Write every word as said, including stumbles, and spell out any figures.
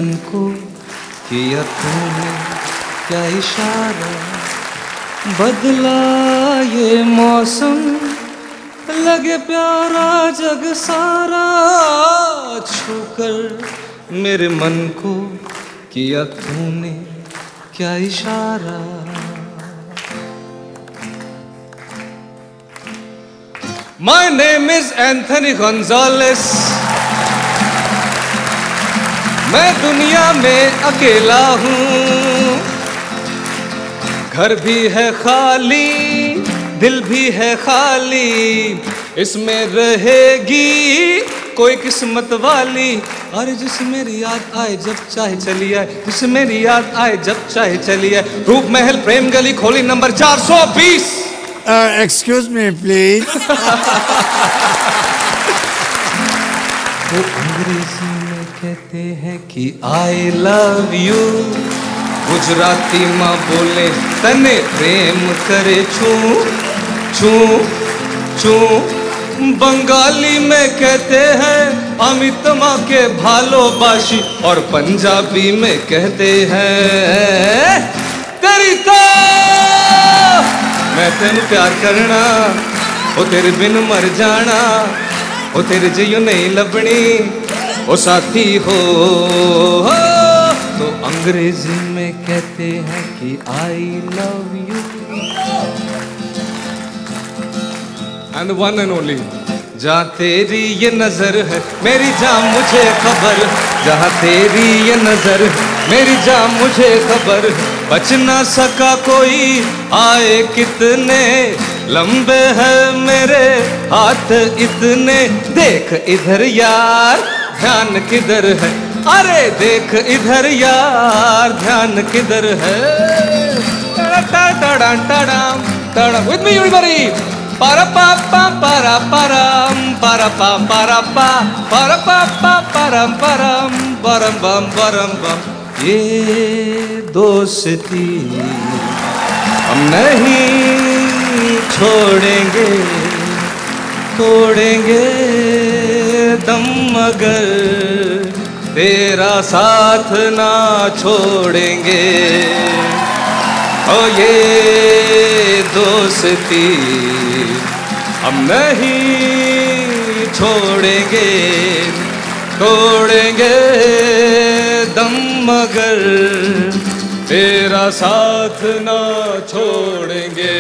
मन को किया तूने क्या इशारा, बदला ये मौसम लगे प्यारा जग सारा, छूकर मेरे मन को किया तूने क्या इशारा। My name is Anthony Gonzalez, मैं दुनिया में अकेला हूँ, घर भी है खाली दिल भी है खाली, इसमें रहेगी कोई किस्मत वाली। अरे जिसे मेरी याद आए जब चाहे चली आए, जिसे मेरी याद आए जब चाहे चली आए, रूप महल प्रेम गली खोली नंबर चार सौ बीस। Excuse me please. वो अंग्रेजी में कहते हैं कि आई लव यू, गुजराती माँ बोले तने प्रेम करे छू छू छू, बंगाली में कहते हैं अमित माँ के भालोबाशी, और पंजाबी में कहते हैं तेरी तो मैं तेन प्यार करना, ओ तेरे बिन मर जाना, ओ तेरे जियो नहीं लबनी, ओ साथी हो, हो। तो अंग्रेजी में कहते हैं कि I love you, and one and only, जहाँ तेरी ये नजर है मेरी जान मुझे खबर, जहाँ तेरी ये नजर है मेरी जान मुझे खबर, बच ना सका कोई आए कितने लंबे हैं मेरे हाथ इतने, देख इधर यार ध्यान किधर है, अरे देख इधर यार ध्यान किधर है। With me everybody, para pa pa para param para pa para pa para pa pa param param param bam param bam, ये दोस्ती हम नहीं छोड़ेंगे, तोड़ेंगे दम मगर तेरा साथ ना छोड़ेंगे, ओ ये दोस्ती हम नहीं छोड़ेंगे, तोड़ेंगे दम मगर तेरा साथ ना छोड़ेंगे।